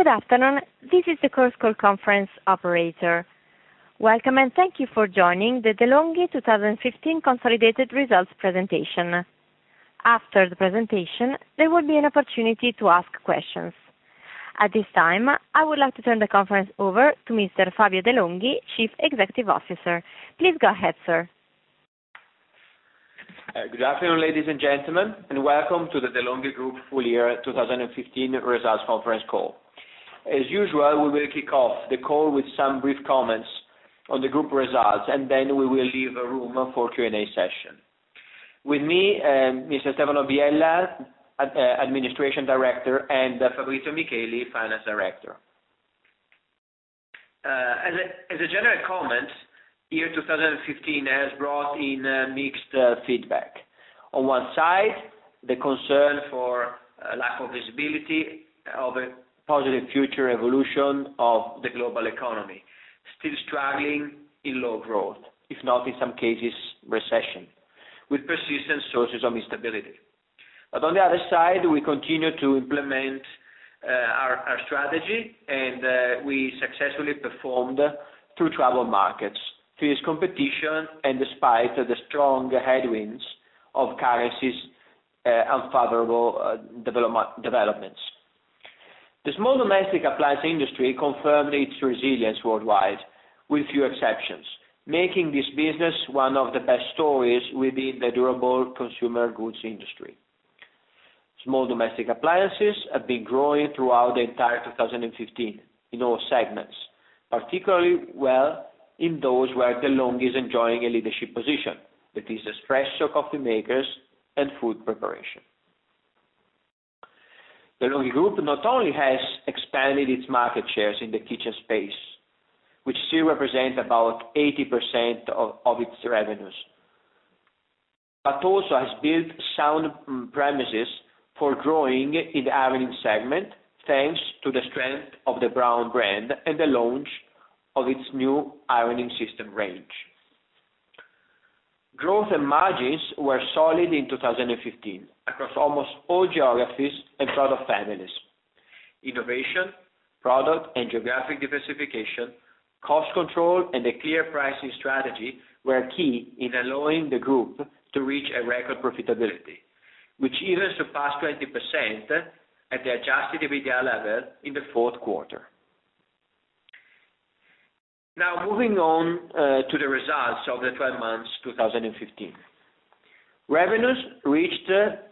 Good afternoon. This is the Chorus Call conference operator. Welcome, and thank you for joining the De'Longhi 2015 consolidated results presentation. After the presentation, there will be an opportunity to ask questions. At this time, I would like to turn the conference over to Mr. Fabio De'Longhi, Chief Executive Officer. Please go ahead, sir. Good afternoon, ladies and gentlemen, and welcome to the De'Longhi Group full year 2015 results conference call. As usual, we will kick off the call with some brief comments on the group results, and then we will leave a room for Q&A session. With me, Mr. Stefano Biella, Administration Director, and Fabrizio Micheli, Finance Director. As a general comment, year 2015 has brought in mixed feedback. On one side, the concern for lack of visibility of a positive future evolution of the global economy, still struggling in low growth, if not in some cases recession, with persistent sources of instability. But on the other side, we continue to implement our strategy, and we successfully performed through troubled markets, fierce competition, and despite the strong headwinds of currencies, unfavorable developments. The small domestic appliance industry confirmed its resilience worldwide, with few exceptions, making this business one of the best stories within the durable consumer goods industry. Small domestic appliances have been growing throughout the entire 2015 in all segments, particularly well in those where De'Longhi is enjoying a leadership position, that is espresso coffee makers and food preparation. De'Longhi Group not only has expanded its market shares in the kitchen space, which still represent about 80% of its revenues, but also has built sound premises for growing in the ironing segment, thanks to the strength of the Braun brand and the launch of its new ironing system range. Growth and margins were solid in 2015 across almost all geographies and product families. Innovation, product and geographic diversification, cost control, and a clear pricing strategy were key in allowing the group to reach a record profitability, which even surpassed 20% at the adjusted EBITDA level in the fourth quarter. Now, moving on to the results of the 12 months 2015. Revenues reached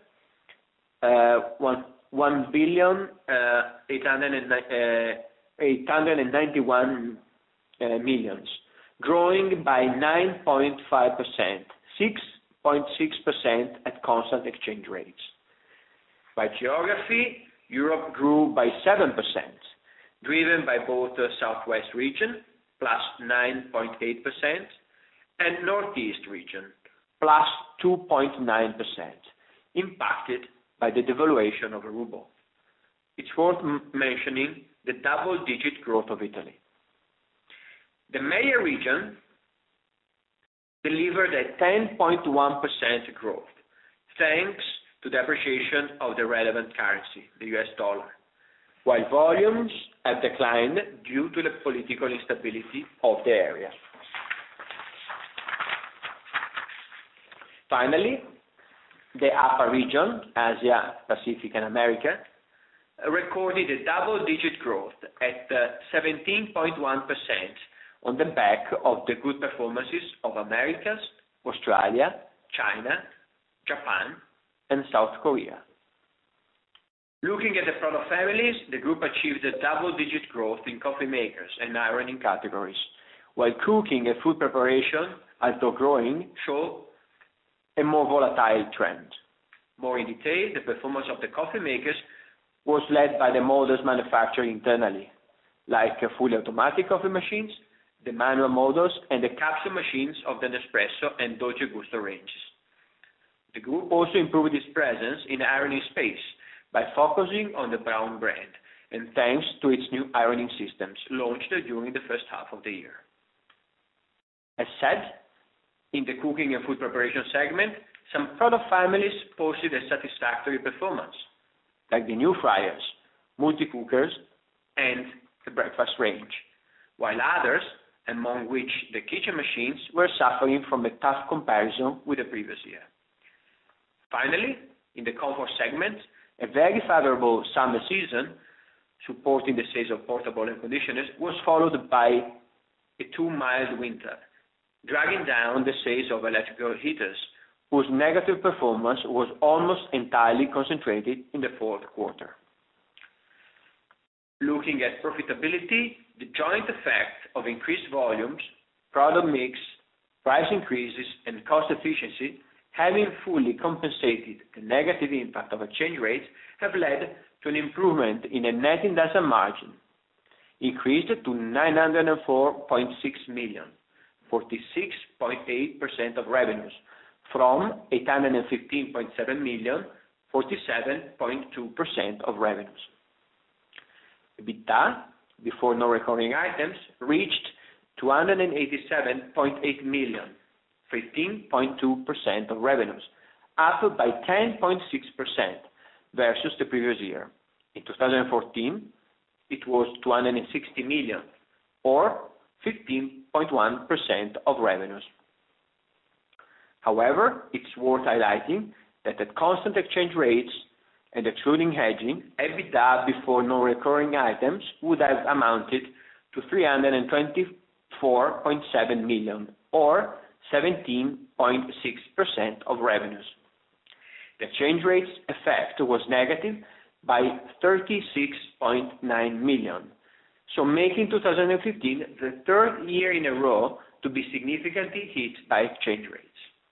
1,891 million, growing by 9.5%, 6.6% at constant exchange rates. By geography, Europe grew by 7%, driven by both the Southwest region, plus 9.8%, and Northeast region, plus 2.9%, impacted by the devaluation of the ruble. It's worth mentioning the double-digit growth of Italy. The MEIA region delivered a 10.1% growth, thanks to the appreciation of the relevant currency, the US dollar, while volumes have declined due to the political instability of the area. Finally, the APA region, Asia, Pacific, and America, recorded a double-digit growth at 17.1% on the back of the good performances of Americas, Australia, China, Japan, and South Korea. Looking at the product families, the group achieved a double-digit growth in coffee makers and ironing categories, while cooking and food preparation, although growing, show a more volatile trend. More in detail, the performance of the coffee makers was led by the models manufactured internally, like fully automatic coffee machines, the manual models, and the capsule machines of the Nespresso and Dolce Gusto ranges. The group also improved its presence in the ironing space by focusing on the Braun brand, and thanks to its new ironing systems launched during the first half of the year. As said, in the cooking and food preparation segment, some product families posted a satisfactory performance, like the new fryers, multi-cookers, and the breakfast range, while others, among which the kitchen machines, were suffering from a tough comparison with the previous year. Finally, in the comfort segment, a very favorable summer season, supporting the sales of portable air conditioners, was followed by a too mild winter, dragging down the sales of electrical heaters, whose negative performance was almost entirely concentrated in the fourth quarter. Looking at profitability, the joint effect of increased volumes, product mix, price increases, and cost efficiency, having fully compensated the negative impact of exchange rates, have led to an improvement in a net industrial margin, increased to 904.6 million, 46.8% of revenues, from 815.7 million, 47.2% of revenues. EBITDA, before non-recurring items, reached 287.8 million, 15.2% of revenues, up by 10.6% versus the previous year. In 2014, it was 260 million, or 15.1% of revenues. However, it's worth highlighting that at constant exchange rates and excluding hedging, EBITDA before non-recurring items would have amounted to 324.7 million, or 17.6% of revenues. The exchange rates effect was negative by 36.9 million, so making 2015 the third year in a row to be significantly hit by exchange rates.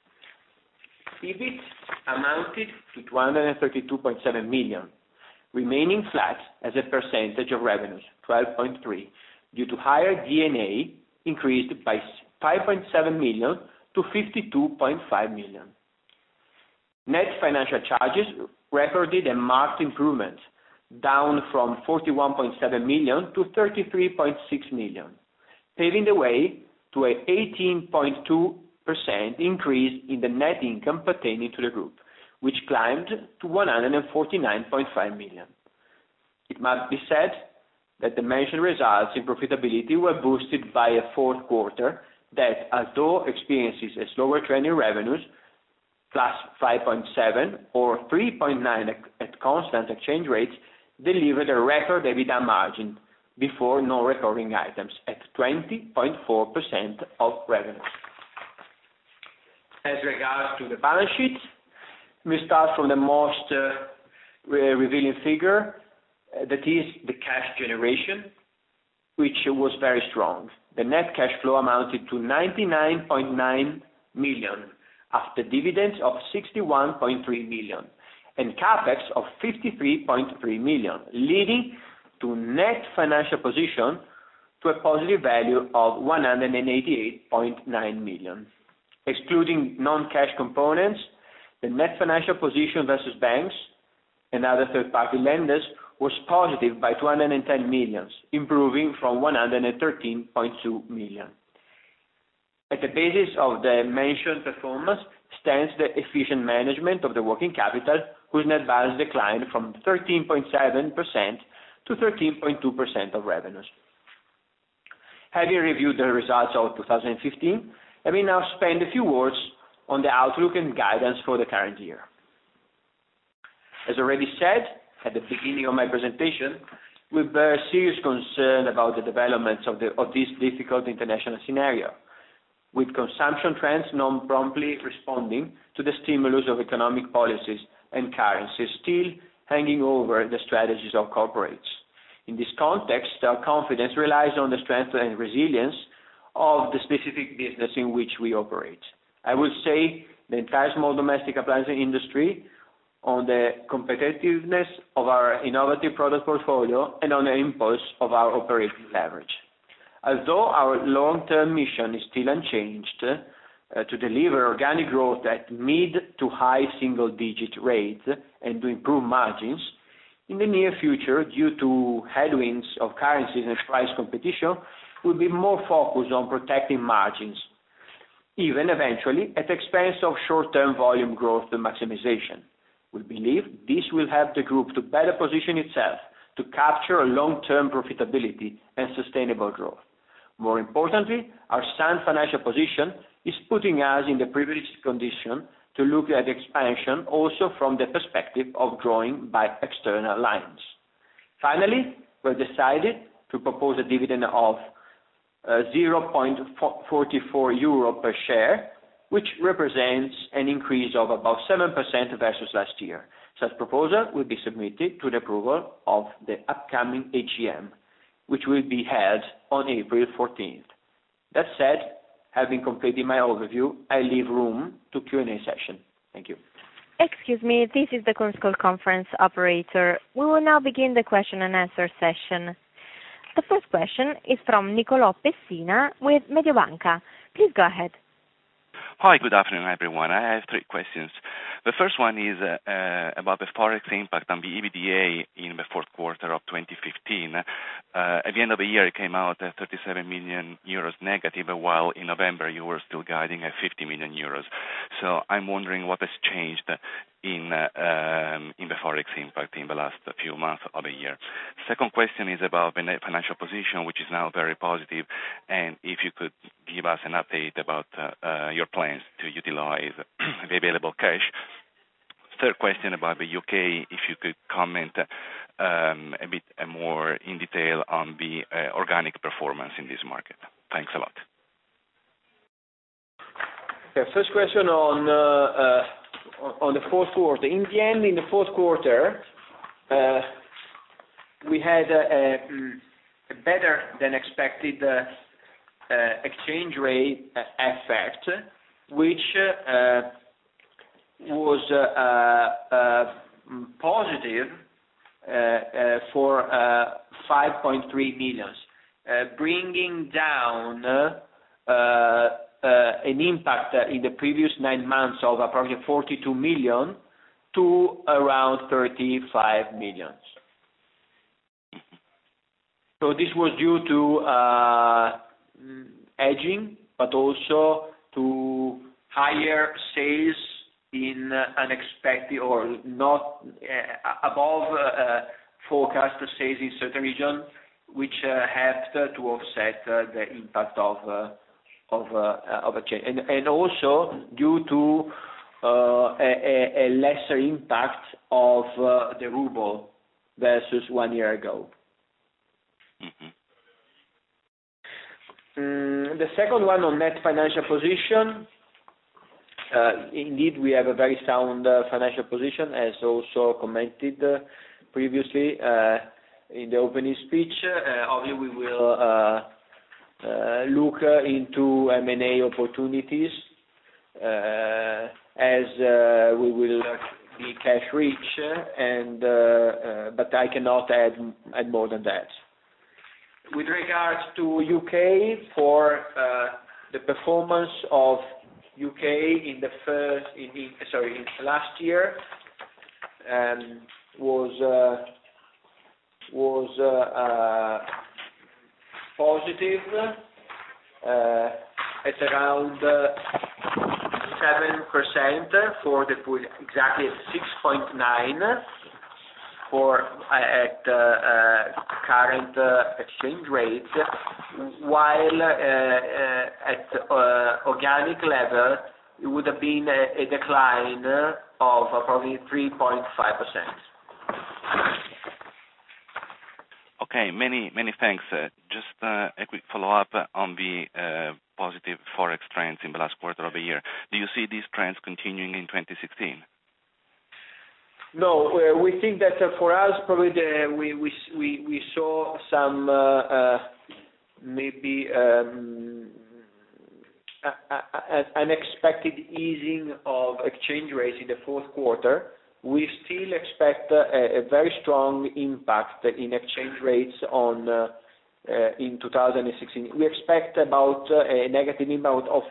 EBIT amounted to 232.7 million, remaining flat as a percentage of revenues, 12.3%, due to higher D&A, increased by 5.7 million to 52.5 million. Net financial charges recorded a marked improvement, down from 41.7 million to 33.6 million, paving the way to an 18.2% increase in the net income pertaining to the group, which climbed to 149.5 million. It must be said that the mentioned results in profitability were boosted by a fourth quarter that, although experiences a slower trend in revenues, plus 5.7 or 3.9 at constant exchange rates, delivered a record EBITDA margin before non-recurring items at 20.4% of revenues. As regards to the balance sheet, we start from the most revealing figure, that is the cash generation, which was very strong. The net cash flow amounted to 99.9 million, after dividends of 61.3 million, and capex of 53.3 million, leading to net financial position to a positive value of 188.9 million. Excluding non-cash components, the net financial position versus banks and other third-party lenders was positive by 210 million, improving from 113.2 million. At the basis of the mentioned performance stands the efficient management of the working capital, whose net balance declined from 13.7% to 13.2% of revenues. Having reviewed the results of 2015, let me now spend a few words on the outlook and guidance for the current year. As already said at the beginning of my presentation, we bear serious concern about the developments of this difficult international scenario, with consumption trends non-promptly responding to the stimulus of economic policies and currencies still hanging over the strategies of corporates. In this context, our confidence relies on the strength and resilience of the specific business in which we operate. I would say the entire small domestic appliance industry, on the competitiveness of our innovative product portfolio, and on the impulse of our operating leverage. Although our long-term mission is still unchanged, to deliver organic growth at mid to high single-digit rates and to improve margins, in the near future, due to headwinds of currencies and price competition, we'll be more focused on protecting margins, even eventually at the expense of short-term volume growth and maximization. We believe this will help the group to better position itself to capture long-term profitability and sustainable growth. More importantly, our sound financial position is putting us in the privileged condition to look at expansion also from the perspective of growing by external lines. Finally, we've decided to propose a dividend of 0.44 euro per share, which represents an increase of about 7% versus last year. Such proposal will be submitted to the approval of the upcoming AGM, which will be held on April 14th. That said, having completed my overview, I leave room to Q&A session. Thank you. Excuse me, this is the Chorus Call conference operator. We will now begin the question and answer session. The first question is from Nicolò Pessina with Mediobanca. Please go ahead. Hi, good afternoon, everyone. I have three questions. The first one is about the Forex impact on the EBITDA in the fourth quarter of 2015. At the end of the year, it came out at 37 million euros negative, while in November you were still guiding at 50 million euros. So I'm wondering what has changed in the Forex impact in the last few months of the year. Second question is about the net financial position, which is now very positive, and if you could give us an update about your plans to utilize the available cash. Third question about the UK, if you could comment a bit more in detail on the organic performance in this market. Thanks a lot. Okay, first question on the fourth quarter. In the end, in the fourth quarter, we had a better than expected exchange rate effect, which was positive for 5.3 million, bringing down an impact in the previous 9 months of approximately 42 million to around 35 million. So this was due to hedging, but also to higher sales in unexpected or not above forecast sales in certain regions, which helped to offset the impact of a change, and also due to a lesser impact of the ruble versus 1 year ago. Mm-hmm. The second one on net financial position, indeed we have a very sound financial position, as also commented previously in the opening speech. Obviously we will look into M&A opportunities as we will be cash rich, and but I cannot add more than that. With regards to UK, for the performance of UK in last year was positive at around 7% for the full, exactly 6.9 for at current exchange rate, while at organic level it would have been a decline of probably 3.5%. Okay, many thanks. Just a quick follow-up on the positive Forex trends in the last quarter of the year. Do you see these trends continuing in 2016? No, we think that for us probably we saw some maybe unexpected easing of exchange rates in the fourth quarter. We still expect a very strong impact in exchange rates on in 2016. We expect about a negative impact of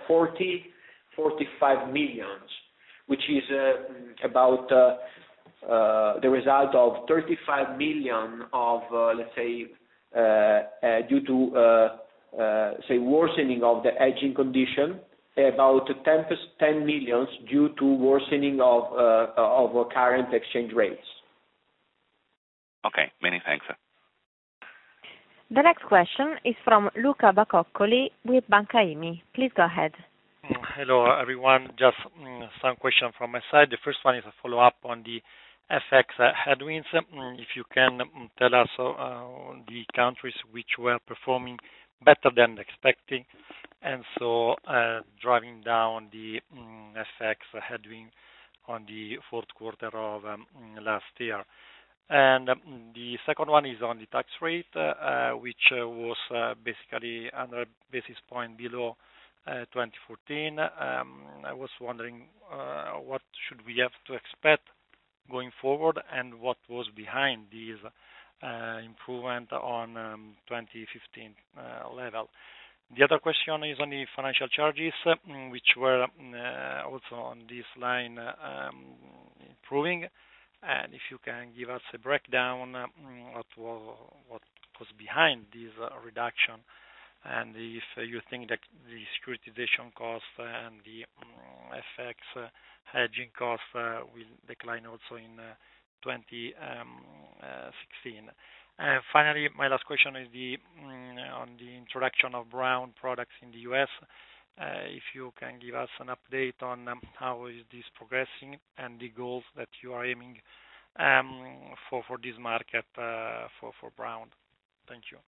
45 million, which is about the result of 35 million of let's say due to say worsening of the hedging condition, about 10 million due to worsening of current exchange rates. Okay, many thanks. The next question is from Luca Bacoccoli with Banca IMI. Please go ahead. Hello, everyone. Just some question from my side. The first one is a follow-up on the FX headwinds. If you can tell us the countries which were performing better than expecting, and so driving down the FX headwind on the fourth quarter of last year. And the second one is on the tax rate, which was basically 100 basis point below 2014. I was wondering what should we have to expect going forward, and what was behind this improvement on 2015 level. The other question is on the financial charges, which were also on this line improving. And if you can give us a breakdown, what was behind this reduction, and if you think that the securitization cost and the FX hedging cost will decline also in 2016. And finally, my last question is on the introduction of brown products in the U.S. If you can give us an update on how is this progressing and the goals that you are aiming for this market for brown. Thank you.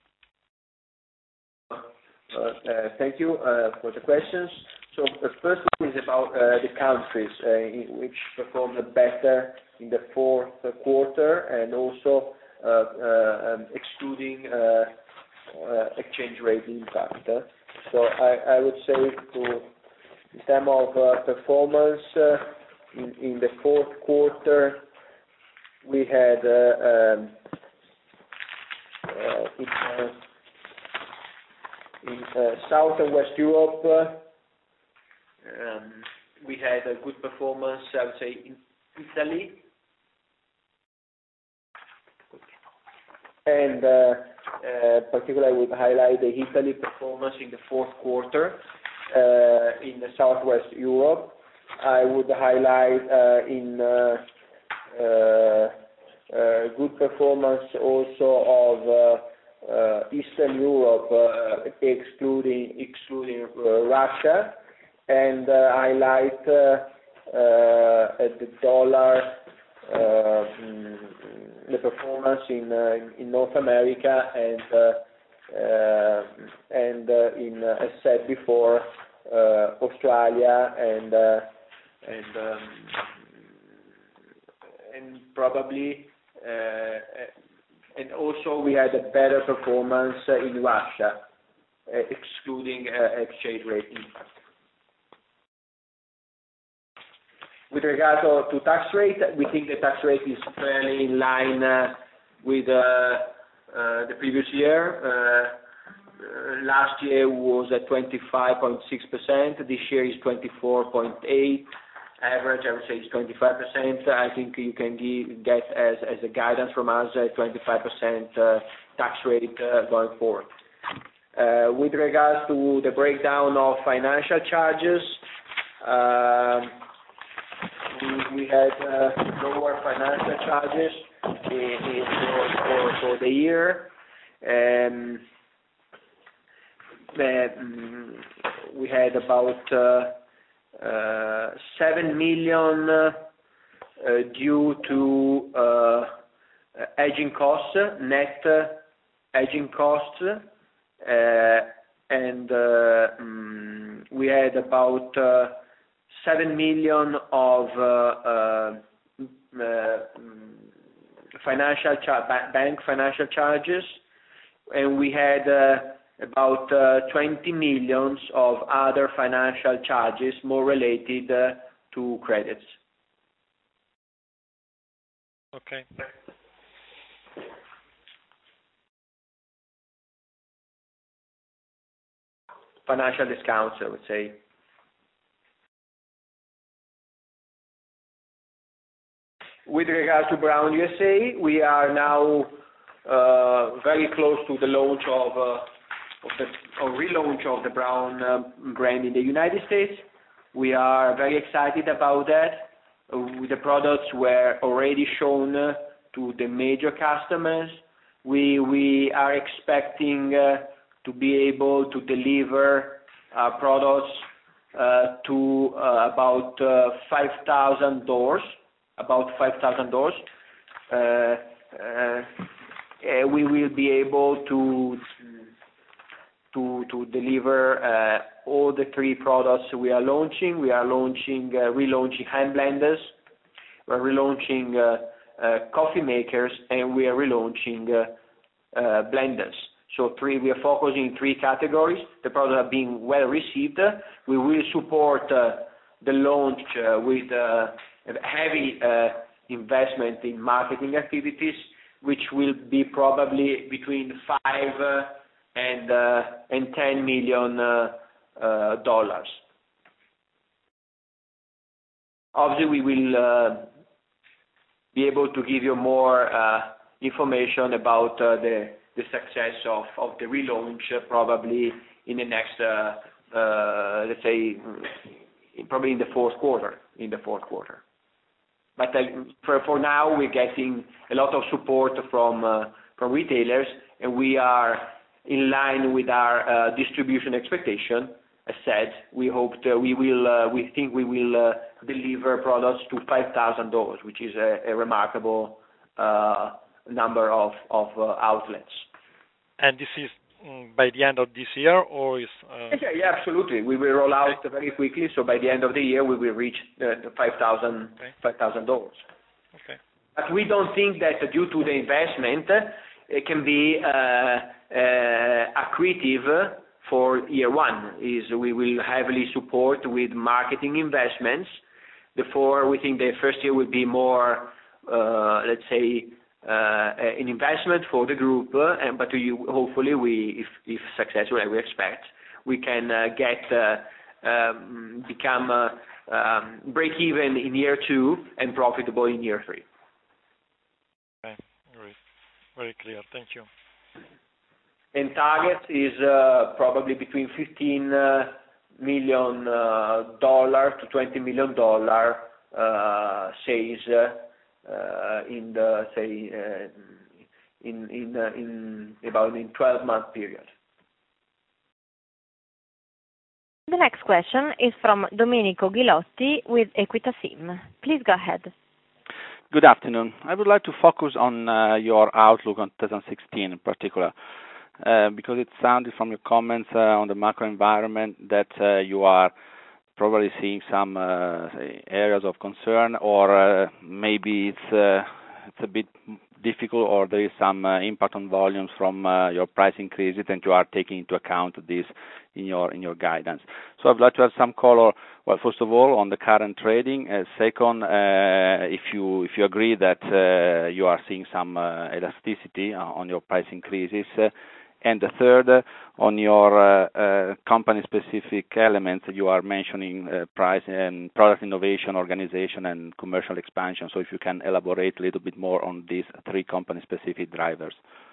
Thank you for the questions. So the first one is about the countries which performed better in the fourth quarter, and also excluding exchange rate impact. So I would say in terms of performance in the fourth quarter, we had in South and West Europe, we had a good performance, I would say, in Italy. And particularly, I would highlight the Italy performance in the fourth quarter. In the Southwest Europe, I would highlight in good performance also of Eastern Europe, excluding Russia, and highlight the dollar, the performance in North America, and in, as said before, Australia, and probably and also we had a better performance in Russia, excluding exchange rate impact. With regard to tax rate, we think the tax rate is fairly in line with the previous year. Last year was at 25.6%. This year is 24.8%. Average, I would say, is 25%. I think you can get as a guidance from us a 25% tax rate going forward. With regards to the breakdown of financial charges, we had lower financial charges for the year. We had about 7 million due to hedging costs, net hedging costs, and we had about 7 million of bank financial charges, and we had about 20 millions of other financial charges, more related to credits. Okay. Financial discounts, I would say. With regard to Brown USA, we are now very close to the launch relaunch of the Brown brand in the United States. We are very excited about that. The products were already shown to the major customers. We are expecting to be able to deliver our products to about 5,000 doors. We will be able to deliver all the three products we are launching. We are relaunching hand blenders. We're relaunching coffee makers, and we are relaunching blenders. So we are focusing in three categories. The products are being well received. We will support the launch with heavy investment in marketing activities, which will be probably between $5 and $10 million. Obviously, we will be able to give you more information about the success of the relaunch probably in the next, let's say, probably in the fourth quarter. But for now, we're getting a lot of support from retailers, and we are in line with our distribution expectation. As said, we think we will deliver products to 5,000 doors, which is a remarkable number of outlets. And this is by the end of this year, or is? Yeah, absolutely. We will roll out very quickly. So by the end of the year, we will reach the 5,000 doors. Okay. But we don't think that due to the investment, it can be accretive for year one. We will heavily support with marketing investments. Therefore, we think the first year will be more, let's say, an investment for the group. But hopefully, if successful, as we expect, we can become break even in year two and profitable in year three. Okay, great, very clear. Thank you. And target is probably between $15 million to $20 million sales in the in about 12-month period. The next question is from Domenico Ghilotti with Equita SIM. Please go ahead. Good afternoon. I would like to focus on your outlook on 2016 in particular. Because it sounded from your comments on the macro environment that you are probably seeing some areas of concern, or maybe it's a bit difficult, or there is some impact on volumes from your price increases, and you are taking into account this in your guidance. So I'd like to have some color. Well, first of all, on the current trading. Second, if you agree that you are seeing some elasticity on your price increases. And the third, on your company-specific elements, you are mentioning price and product innovation, organization, and commercial expansion. So if you can elaborate a little bit more on these three company-specific drivers.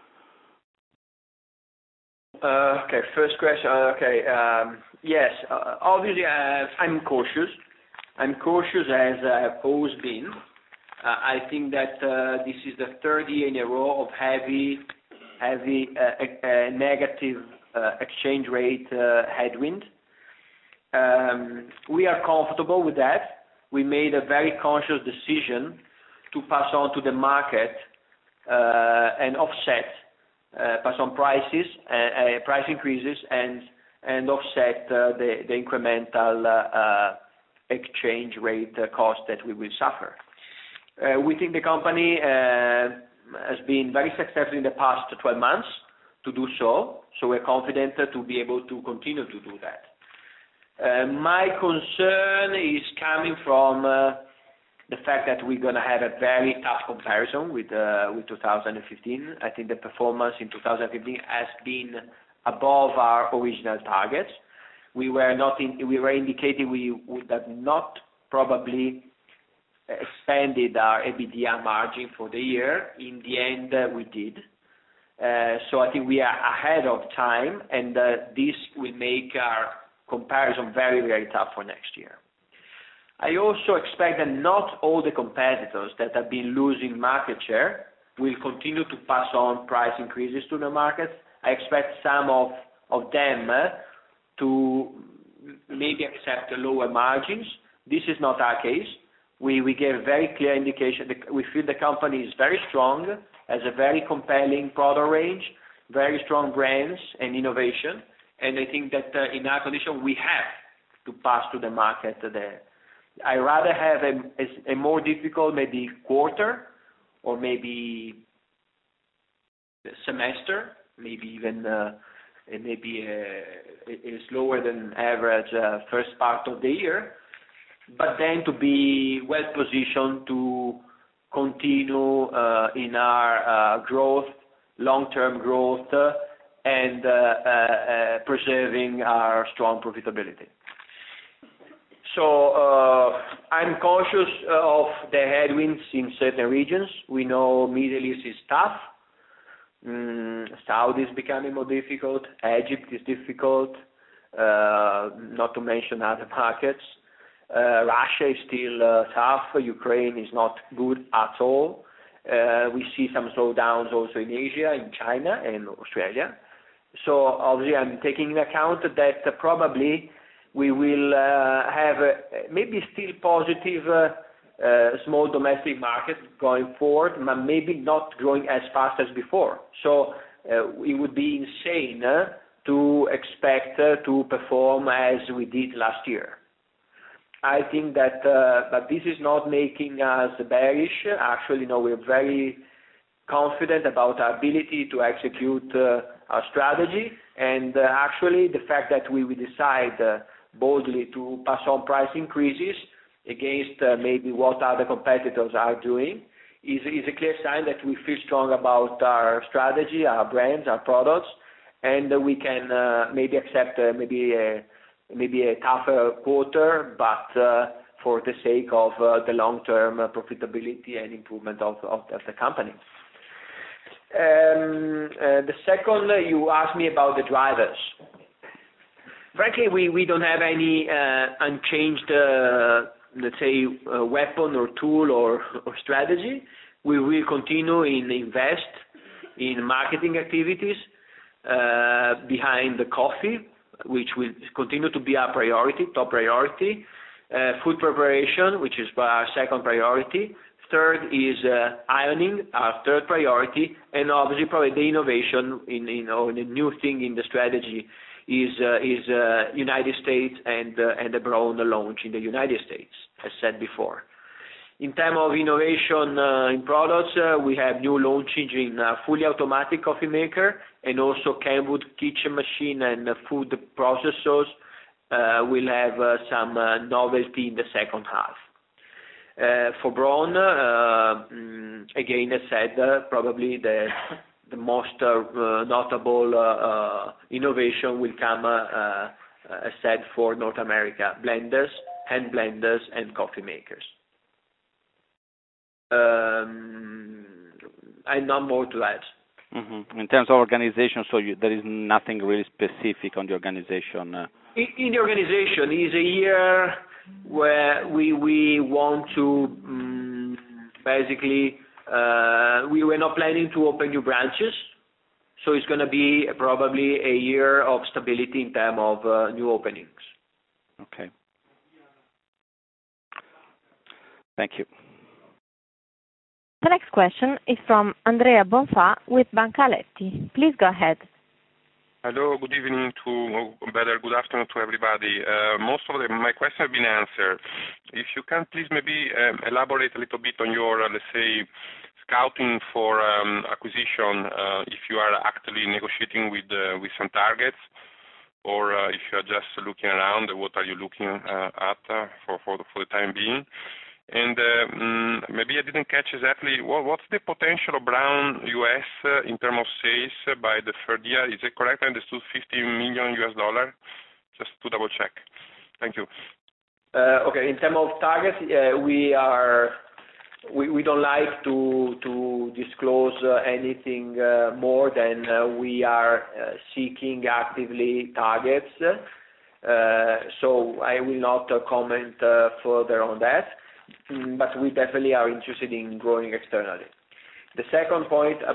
Okay, first question. Okay, yes, obviously I'm cautious. I'm cautious as I've always been. I think that this is the third year in a row of heavy negative exchange rate headwind. We are comfortable with that. We made a very conscious decision to pass on to the market and offset, pass on price increases and offset the incremental exchange rate cost that we will suffer. We think the company has been very successful in the past 12 months to do so we're confident to be able to continue to do that. My concern is coming from the fact that we're going to have a very tough comparison with 2015. I think the performance in 2015 has been above our original targets. We were indicating we would have not probably expanded our EBITDA margin for the year. In the end, we did. So I think we are ahead of time, and this will make our comparison very, very tough for next year. I also expect that not all the competitors that have been losing market share will continue to pass on price increases to the market. I expect some of them to maybe accept lower margins. This is not our case. We gave very clear indication that we feel the company is very strong, has a very compelling product range, very strong brands and innovation, and I think that in our condition we have to pass to the market there. I rather have a more difficult maybe quarter or maybe semester, maybe even maybe a slower than average first part of the year, but then to be well positioned to continue in our growth, long-term growth, and preserving our strong profitability. So I'm conscious of the headwinds in certain regions. We know Middle East is tough. Saudi is becoming more difficult. Egypt is difficult, not to mention other markets. Russia is still tough. Ukraine is not good at all. We see some slowdowns also in Asia, in China, and Australia. So obviously I'm taking into account that probably we will have maybe still positive small domestic market going forward, but maybe not growing as fast as before. So it would be insane to expect to perform as we did last year. I think that, but this is not making us bearish. Actually, no, we're very confident about our ability to execute our strategy, and actually the fact that we will decide boldly to pass on price increases against maybe what other competitors are doing is a clear sign that we feel strong about our strategy, our brands, our products, and we can maybe accept maybe a tougher quarter, but for the sake of the long-term profitability and improvement of the company. The second, you asked me about the drivers. Frankly, we don't have any unchanged, let's say, weapon or tool or strategy. We will continue in invest in marketing activities behind the coffee, which will continue to be our priority, top priority. Food preparation, which is our second priority. Third is ironing, our third priority, and obviously probably the innovation or the new thing in the strategy is United States and the Braun launch in the United States, as said before. In terms of innovation in products, we have new launches in fully automatic coffee maker, and also Kenwood kitchen machine and food processors will have some novelty in the second half. For Braun, again, as said, probably the most notable innovation will come, as said, for North America, blenders, hand blenders, and coffee makers. And not more to add. Mm-hmm. In terms of organization, so there is nothing really specific on the organization. In the organization, is a year where we want to basically, we were not planning to open new branches, so it's going to be probably a year of stability in terms of new openings. Okay. Thank you. The next question is from Andrea Bonfà with Banca Aletti. Please go ahead. Hello, good evening good afternoon to everybody. Most of my questions have been answered. If you can please maybe elaborate a little bit on your, let's say, scouting for acquisition, if you are actively negotiating with some targets, or if you are just looking around, what are you looking at for the time being? And maybe I didn't catch exactly what's the potential of Braun US in terms of sales by the third year. Is it correct? I understood $50 million US. Just to double check. Thank you. Okay. In terms of targets, we don't like to disclose anything more than we are seeking actively targets. So I will not comment further on that. But we definitely are interested in growing externally. The second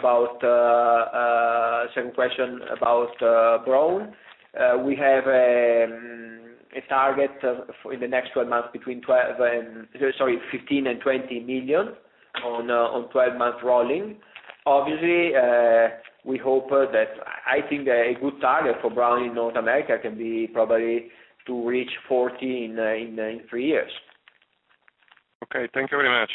question about Braun. We have a target in the next 12 months between 15 and 20 million on 12 months rolling. Obviously, we hope that I think a good target for Braun in North America can be probably to reach 40 in 3 years. Okay, thank you very much.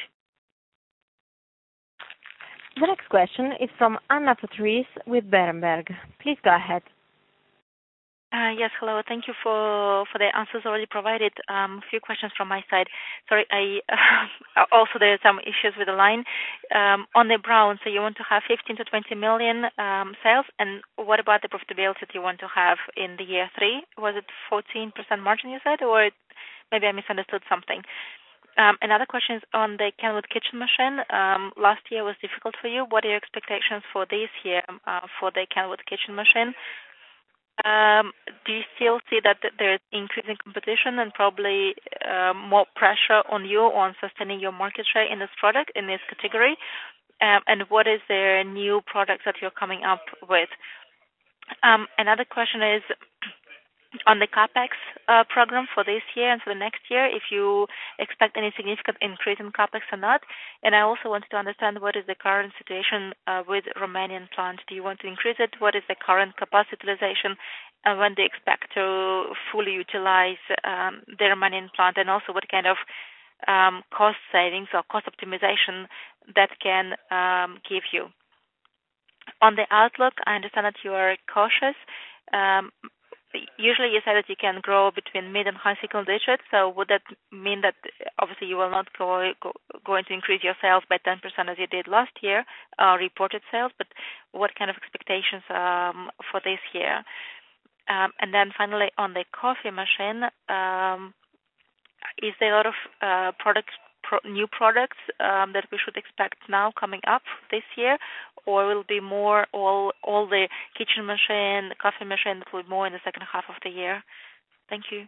The next question is from Anna Patrice with Berenberg. Please go ahead. Yes, hello. Thank you for the answers already provided. A few questions from my side. Sorry, also there are some issues with the line. On the Braun, so you want to have 15 to 20 million sales, and what about the profitability that you want to have in the year 3? Was it 14% margin you said, or maybe I misunderstood something? Another question is on the Kenwood kitchen machine. Last year was difficult for you. What are your expectations for this year for the Kenwood kitchen machine? Do you still see that there's increasing competition and probably more pressure on you on sustaining your market share in this product, in this category? And what is the new products that you're coming up with? Another question is on the CapEx program for this year and for the next year, if you expect any significant increase in CapEx or not. And I also wanted to understand what is the current situation with Romanian plant. Do you want to increase it? What is the current capacity utilization? And when do you expect to fully utilize the Romanian plant? And also what kind of cost savings or cost optimization that can give you? On the outlook, I understand that you are cautious. Usually you say that you can grow between mid and high single digits. So would that mean that obviously you will not going to increase your sales by 10% as you did last year, reported sales, but what kind of expectations for this year? And then finally on the coffee machine, is there a lot of new products that we should expect now coming up this year, or will it be more all the kitchen machine, the coffee machine that will be more in the second half of the year? Thank you.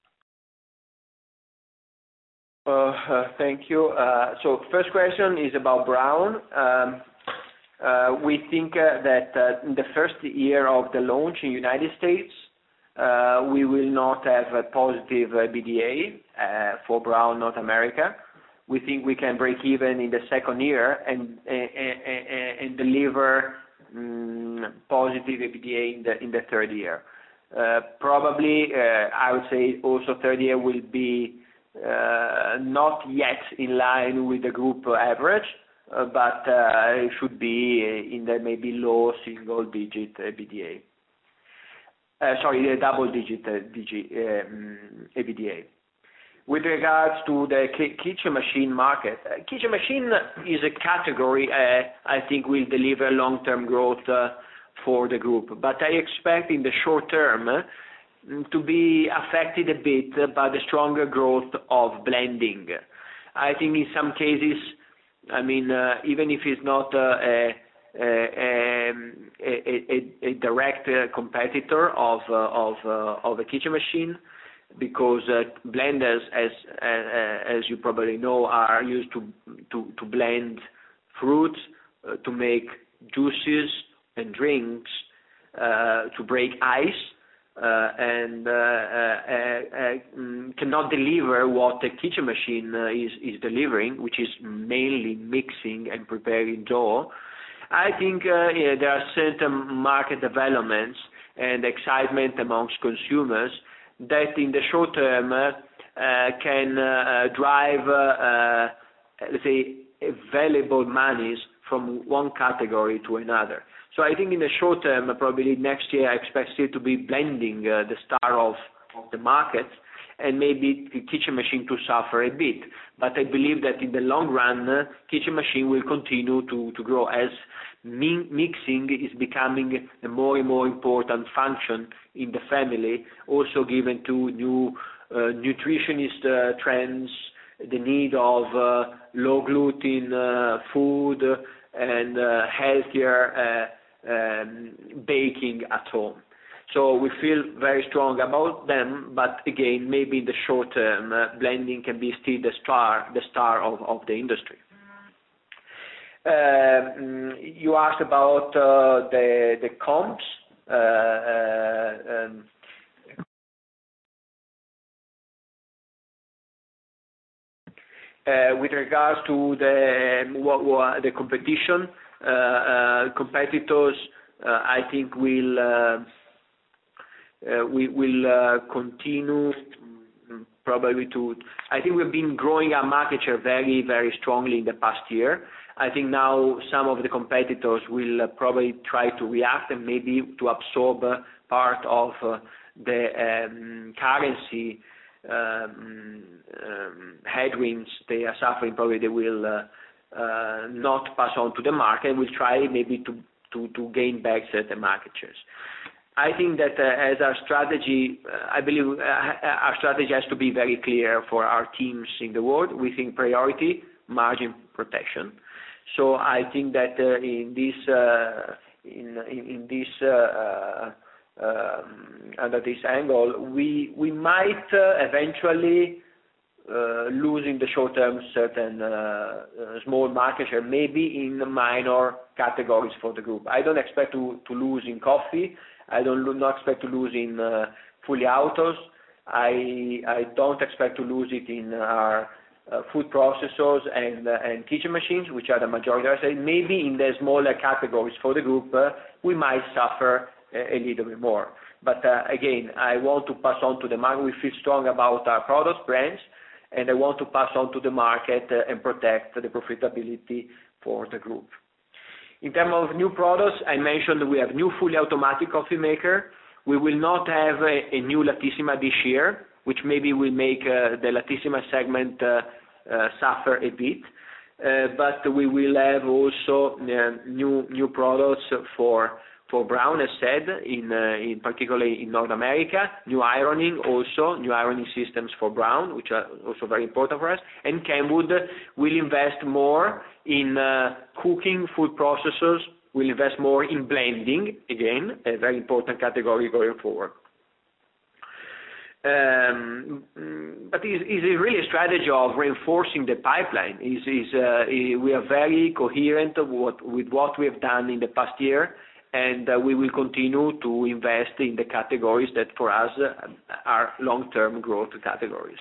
Thank you. So first question is about Braun. We think that in the first year of the launch in the United States, we will not have a positive EBITDA for Braun North America. We think we can break even in the second year and deliver positive EBITDA in the third year. Probably, I would say also third year will be not yet in line with the group average, but it should be in the maybe low single digit EBITDA. Double digit EBITDA. With regards to the kitchen machine market, kitchen machine is a category I think will deliver long-term growth for the group. But I expect in the short term to be affected a bit by the stronger growth of blending. I think in some cases, I mean, even if it's not a direct competitor of a kitchen machine, because blenders, as you probably know, are used to blend fruit, to make juices and drinks, to break ice, and cannot deliver what the kitchen machine is delivering, which is mainly mixing and preparing dough. I think there are certain market developments and excitement amongst consumers that in the short term can drive, let's say, available monies from one category to another. So I think in the short term, probably next year, I expect still to be blending the star of the market, and maybe the kitchen machine to suffer a bit. But I believe that in the long run, kitchen machine will continue to grow as mixing is becoming a more and more important function in the family, also given to new nutritionist trends, the need of low gluten food and healthier baking at home. So we feel very strong about them, but again, maybe in the short term, blending can be still the star of the industry. You asked about the comps. With regards to the competition, competitors, I think will continue probably to. I think we've been growing our market share very, very strongly in the past year. I think now some of the competitors will probably try to react and maybe to absorb part of the currency headwinds they are suffering. Probably they will not pass on to the market. Will try maybe to gain back certain market shares. I think that as our strategy, I believe our strategy has to be very clear for our teams in the world. We think priority, margin protection. So I think that in this under this angle, we might eventually lose in the short term certain small market share, maybe in minor categories for the group. I don't expect to lose in coffee. I do not expect to lose in fully autos. I don't expect to lose it in our food processors and kitchen machines, which are the majority. I say maybe in the smaller categories for the group, we might suffer a little bit more. But again, I want to pass on to the market. We feel strong about our products, brands, and I want to pass on to the market and protect the profitability for the group. In terms of new products, I mentioned we have new fully automatic coffee maker. We will not have a new Latissima this year, which maybe will make the Latissima segment suffer a bit. But we will have also new products for Braun, as said, in particularly in North America. New ironing systems for Braun, which are also very important for us. And Kenwood will invest more in cooking, food processors. Will invest more in blending, again, a very important category going forward. But it's really a strategy of reinforcing the pipeline. We are very coherent with what we have done in the past year, and we will continue to invest in the categories that for us are long-term growth categories.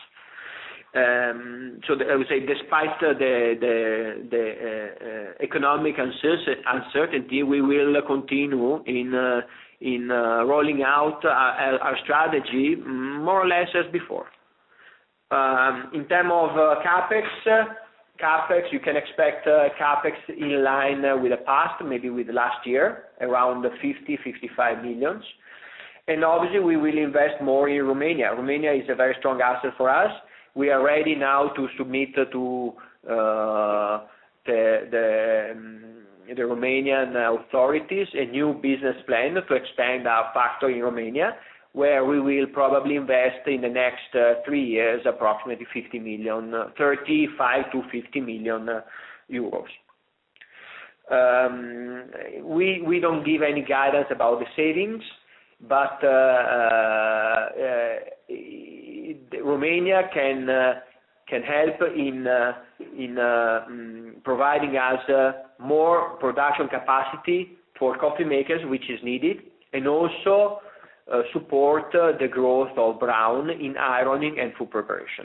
So I would say, despite the economic uncertainty, we will continue in rolling out our strategy more or less as before. In terms of CapEx, you can expect CapEx in line with the past, maybe with last year, around 50-55 million. And obviously, we will invest more in Romania. Romania is a very strong asset for us. We are ready now to submit to the Romanian authorities a new business plan to expand our factory in Romania, where we will probably invest in the next 3 years approximately 35 to 50 million euros. We don't give any guidance about the savings, but Romania can help in providing us more production capacity for coffee makers, which is needed, and also support the growth of Braun in ironing and food preparation.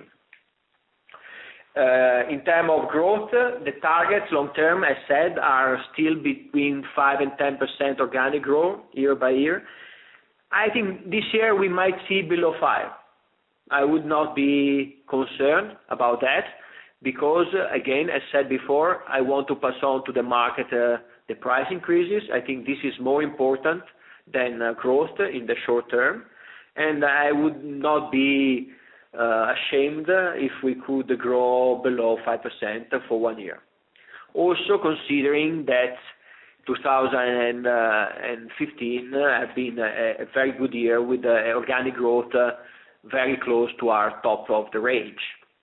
In terms of growth, the targets long term, as said, are still between 5 and 10% organic growth year by year. I think this year we might see below 5. I would not be concerned about that because, again, as said before, I want to pass on to the market the price increases. I think this is more important than growth in the short term, and I would not be ashamed if we could grow below 5% for 1 year. Also considering that 2015 has been a very good year with organic growth very close to our top of the range.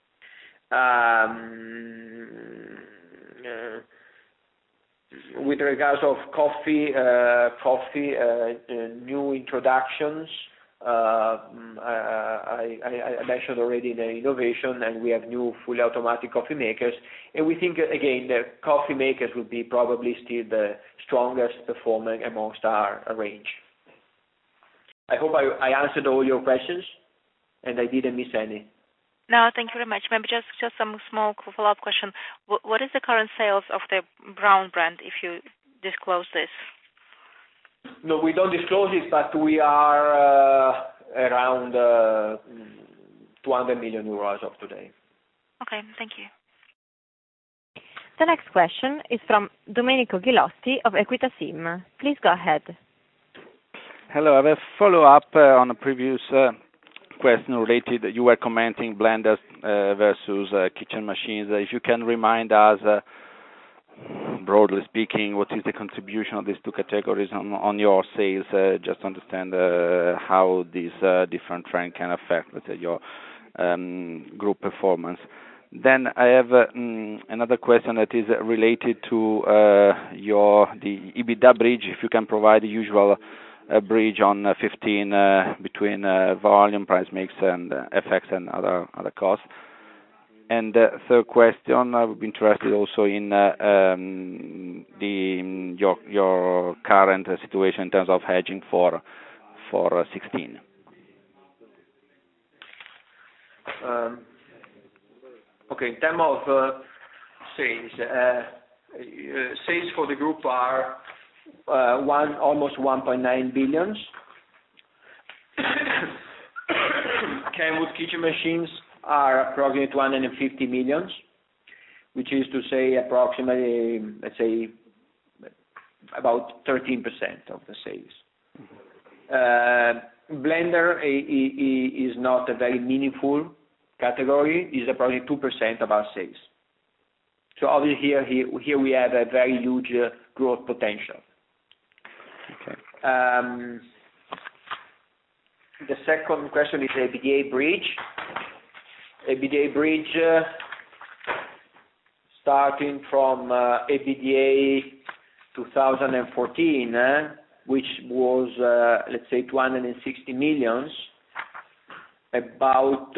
With regards of coffee, new introductions, I mentioned already the innovation, and we have new fully automatic coffee makers. And we think, again, the coffee makers will be probably still the strongest performer amongst our range. I hope I answered all your questions, and I didn't miss any. No, thank you very much. Maybe just some small follow-up question. What is the current sales of the Braun brand, if you disclose this? No, we don't disclose it, but we are around 200 million euros of today. Okay, thank you. The next question is from Domenico Ghilotti of Equita SIM. Please go ahead. Hello, I have a follow-up on a previous question related. You were commenting blenders versus kitchen machines. If you can remind us, broadly speaking, what is the contribution of these two categories on your sales, just to understand how these different trends can affect, let's say, your group performance. Then I have another question that is related to the EBITDA bridge. If you can provide the usual bridge on 15 between volume, price mix, and FX and other costs. And third question, I would be interested also in your current situation in terms of hedging for 16. Okay, in terms of sales, sales for the group are almost 1.9 billion. Kenwood kitchen machines are approximately 250 million, which is to say approximately, let's say, about 13% of the sales. Blender is not a very meaningful category, is approximately 2% of our sales. So obviously here we have a very huge growth potential. Okay. The second question is EBITDA bridge. EBITDA bridge starting from EBITDA 2014, which was let's say 260 million. About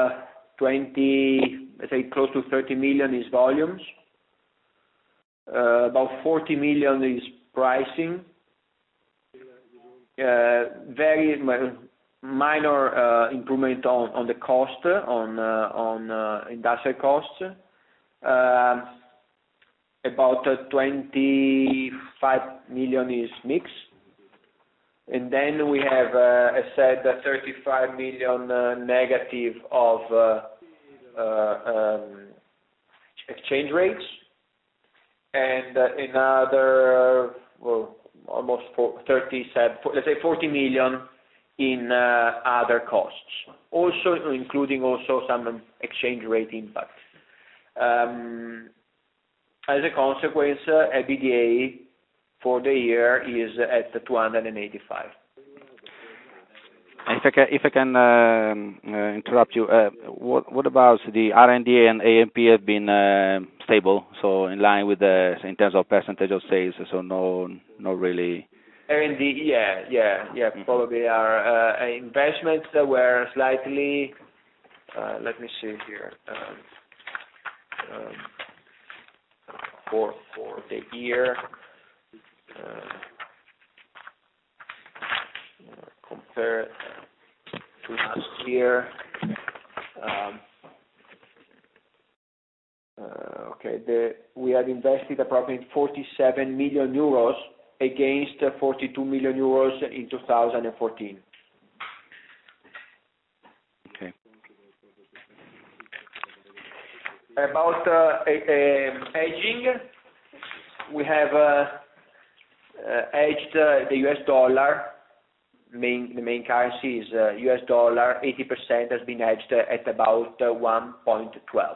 20, let's say close to 30 million is volumes. About 40 million is pricing. Very minor improvement on the cost, on industrial costs. About 25 million is mix. And then we have, as said, 35 million negative of exchange rates, and another, well, almost 37, let's say 40 million in other costs, also including also some exchange rate impact. As a consequence, EBITDA for the year is at 285. If I can interrupt you, what about the R&D and A&P have been stable, so in line with in terms of percentage of sales, so no really. R&D, yeah, probably our investments were slightly. Let me see here. For the year, compared to last year. We had invested approximately 47 million euros against 42 million euros in 2014. Okay. About hedging, we have hedged the US dollar. The main currency is US dollar. 80% has been hedged at about 1.12.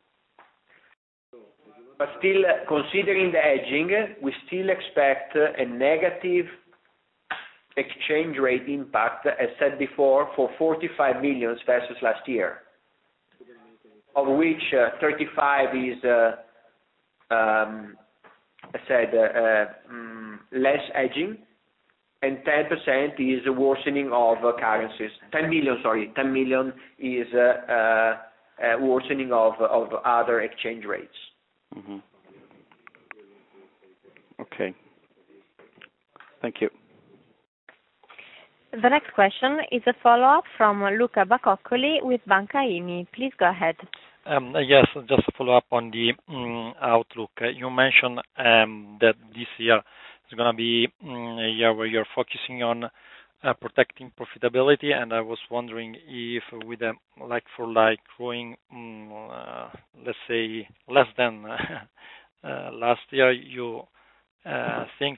But still, considering the hedging, we still expect a negative exchange rate impact, as said before, for 45 million versus last year, of which 35 is, as said, less hedging, and 10% is a worsening of currencies. 10 million is worsening of other exchange rates. Mm-hmm. Okay. Thank you. The next question is a follow-up from Luca Bacoccoli with Banca IMI. Please go ahead. Yes, just a follow-up on the outlook. You mentioned that this year is going to be a year where you're focusing on protecting profitability, and I was wondering if with a like-for-like growing, let's say, less than last year, you think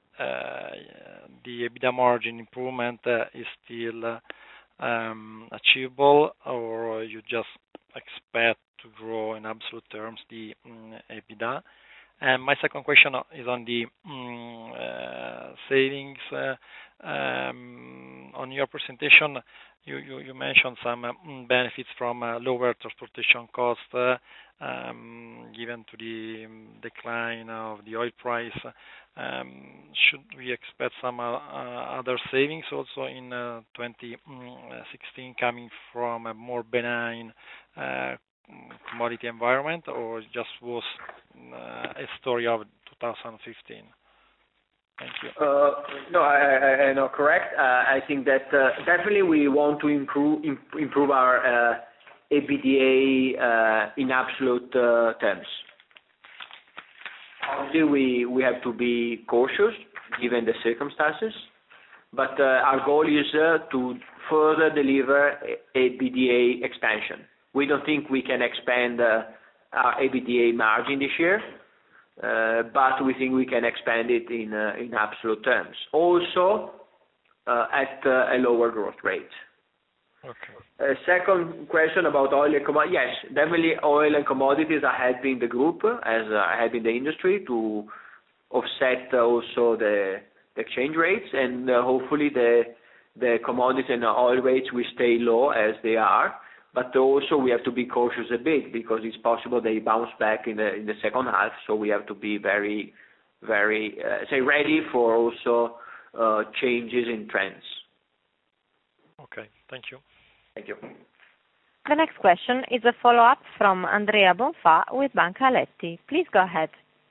the EBITDA margin improvement is still achievable, or you just expect to grow in absolute terms the EBITDA? And my second question is on the savings. On your presentation, you mentioned some benefits from lower transportation costs given to the decline of the oil price. Should we expect some other savings also in 2016 coming from a more benign commodity environment, or just was a story of 2015? Thank you. No, I know, correct. I think that definitely we want to improve our EBITDA in absolute terms. Obviously, we have to be cautious given the circumstances, but our goal is to further deliver EBITDA expansion. We don't think we can expand our EBITDA margin this year, but we think we can expand it in absolute terms. Also, at a lower growth rate. Okay. Second question about oil and commodities. Yes, definitely oil and commodities are helping the group, as helping the industry to offset also the exchange rates, and hopefully the commodities and the oil rates will stay low as they are. But also we have to be cautious a bit because it's possible they bounce back in the second half. So we have to be very, very ready for also changes in trends. Okay, thank you. Thank you. The next question is a follow-up from Andrea Bonfà with Banca Aletti. Please go ahead.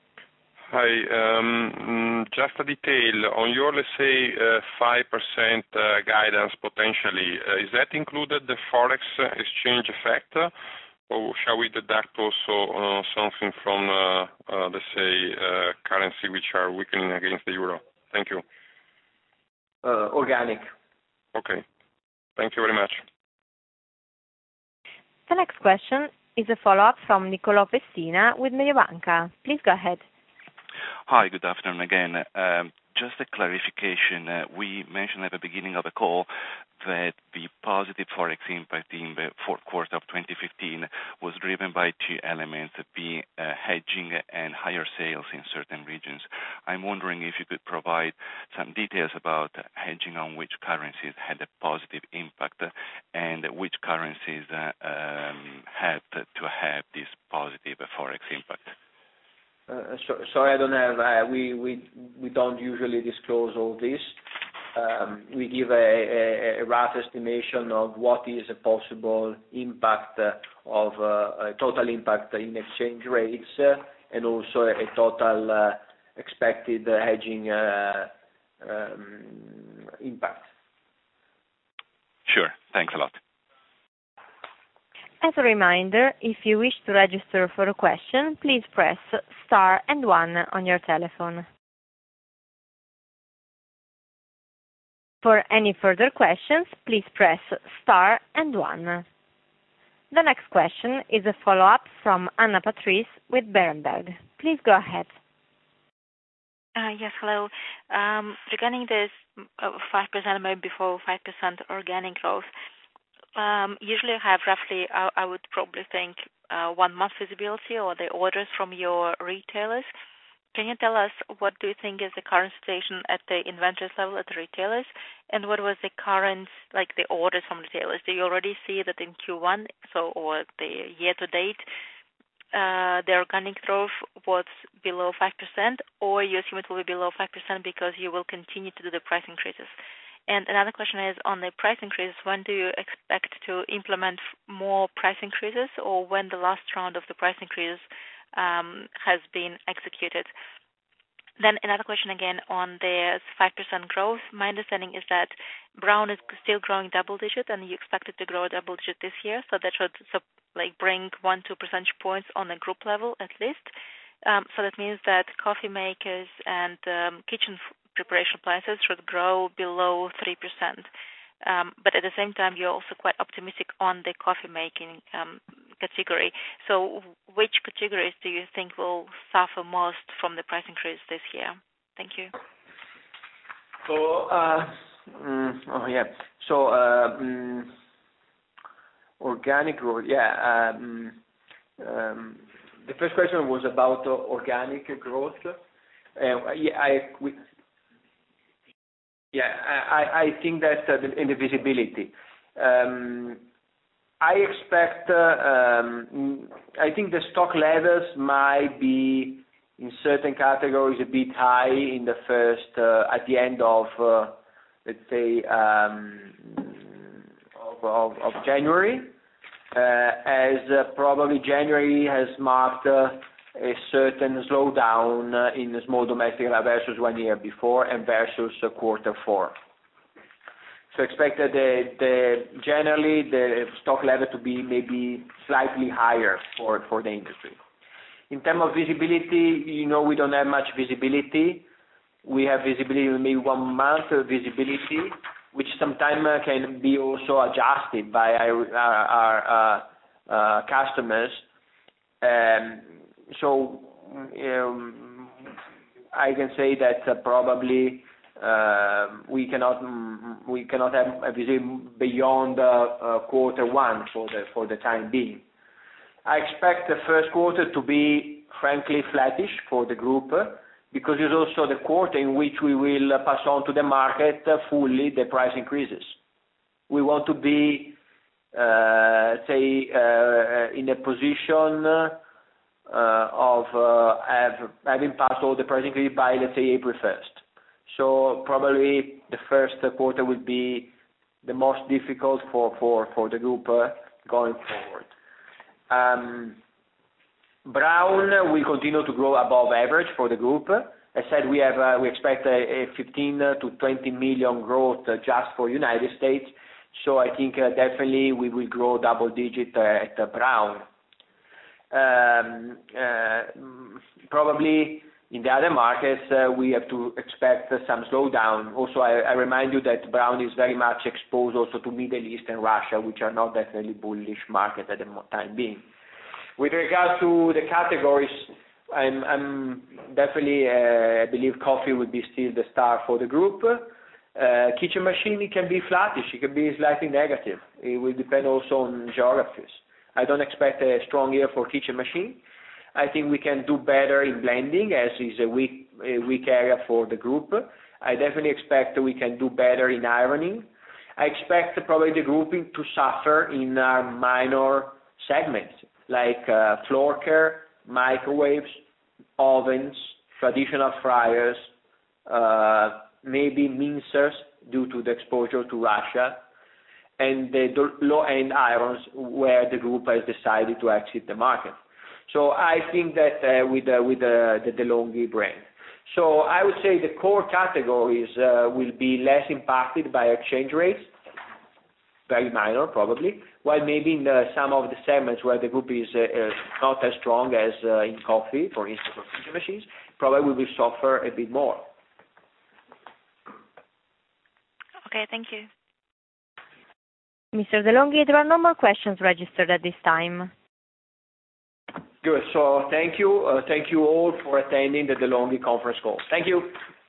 Hi. Just a detail on your, let's say, 5% guidance potentially. Is that included the forex exchange effect, or shall we deduct also something from, let's say, currency which are weakening against the euro? Thank you. Organic. Okay. Thank you very much. The next question is a follow-up from Niccolò Pessina with Mediobanca. Please go ahead. Hi, good afternoon again. Just a clarification. We mentioned at the beginning of the call that the positive forex impact in the fourth quarter of 2015 was driven by two elements, being hedging and higher sales in certain regions. I'm wondering if you could provide some details about hedging on which currencies had a positive impact and which currencies had to have this positive forex impact. Sorry, I don't have. We don't usually disclose all this. We give a rough estimation of what is a possible impact of a total impact in exchange rates, and also a total expected hedging impact. Sure. Thanks a lot. As a reminder, if you wish to register for a question, please press star and 1 on your telephone. For any further questions, please press star and 1. The next question is a follow-up from Anna Patrice with Berenberg. Please go ahead. Yes, hello. Regarding this 5%, maybe before 5% organic growth, usually I have roughly, I would probably think, 1 month visibility or the orders from your retailers. Can you tell us what do you think is the current situation at the inventories level at the retailers, and what was the current, like the orders from retailers? Do you already see that in Q1, or the year to date? the organic growth was below 5%, or you assume it will be below 5% because you will continue to do the price increases? And another question is on the price increases, when do you expect to implement more price increases, or when the last round of the price increases has been executed? Then another question again on the 5% growth. My understanding is that Braun is still growing double digit, and you expect it to grow double digit this year, so that should bring 1-2 percentage points on the group level at least. So that means that coffee makers and kitchen preparation appliances should grow below 3%. But at the same time, you're also quite optimistic on the coffee making category. So which categories do you think will suffer most from the price increase this year? Thank you. Organic growth. The first question was about organic growth. I think that in the visibility, I expect. I think the stock levels might be in certain categories a bit high in the first at the end of let's say of January, as probably January has marked a certain slowdown in the small domestic versus 1 year before and versus quarter 4. So expect that generally the stock level to be maybe slightly higher for the industry. In terms of visibility, we don't have much visibility. We have visibility, maybe 1 month of visibility, which sometimes can be also adjusted by our customers. So I can say that probably we cannot have a visibility beyond quarter 1 for the time being. I expect the first quarter to be frankly flattish for the group, because it's also the quarter in which we will pass on to the market fully the price increases. We want to be, in a position of having passed all the price increase by, let's say, April 1st. So probably the first quarter will be the most difficult for the group going forward. Braun will continue to grow above average for the group. As said, we expect a 15 to 20 million growth just for United States. So I think definitely we will grow double digit at Braun. Probably in the other markets we have to expect some slowdown. Also, I remind you that Braun is very much exposed also to Middle East and Russia, which are not definitely bullish market at the time being. With regard to the categories, I'm definitely I believe coffee would be still the star for the group. Kitchen machine, it can be flattish, it can be slightly negative. It will depend also on geographies. I don't expect a strong year for kitchen machine. I think we can do better in blending, as is a weak area for the group. I definitely expect we can do better in ironing. I expect probably the grouping to suffer in our minor segments, like floor care, microwaves, ovens, traditional fryers, maybe mincers due to the exposure to Russia, and the low-end irons where the group has decided to exit the market. So I think that with the DeLonghi brand. So I would say the core categories will be less impacted by exchange rates, very minor probably, while maybe in some of the segments where the group is not as strong as in coffee, for instance, or kitchen machines, probably we will suffer a bit more. Okay, thank you. Mr. DeLonghi, there are no more questions registered at this time. Good. So thank you all for attending the DeLonghi conference call. Thank you.